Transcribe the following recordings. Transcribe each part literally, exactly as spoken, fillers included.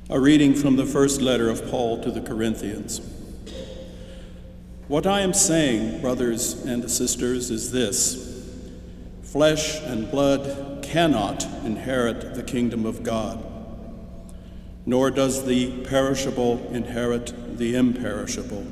A reading from the first letter of Paul to the Corinthians. What I am saying, brothers and sisters, is this: flesh and blood cannot inherit the kingdom of God, nor does the perishable inherit the imperishable.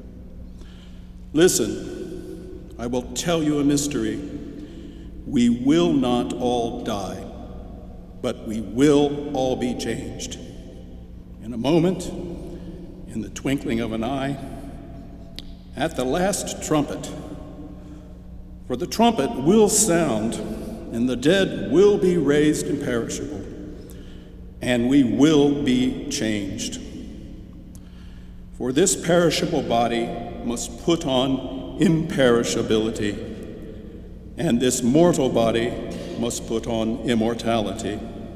Listen, I will tell you a mystery. We will not all die, but we will all be changed. In a moment, in the twinkling of an eye, at the last trumpet. For the trumpet will sound, and the dead will be raised imperishable, and we will be changed. For this perishable body must put on imperishability, and this mortal body must put on immortality.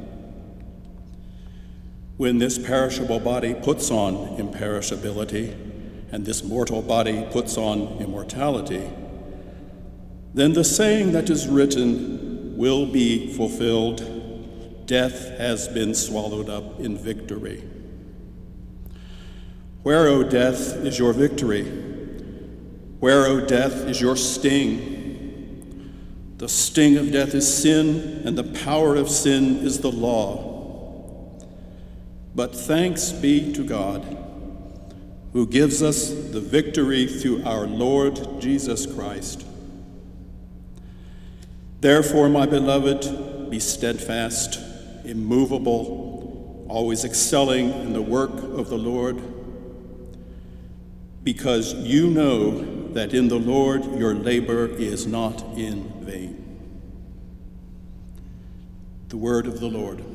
When this perishable body puts on imperishability, and this mortal body puts on immortality, then the saying that is written will be fulfilled: death has been swallowed up in victory. Where, O death, is your victory? Where, O death, is your sting? The sting of death is sin, and the power of sin is the law. But thanks be to God, who gives us the victory through our Lord Jesus Christ. Therefore, my beloved, be steadfast, immovable, always excelling in the work of the Lord, because you know that in the Lord your labor is not in vain. The word of the Lord.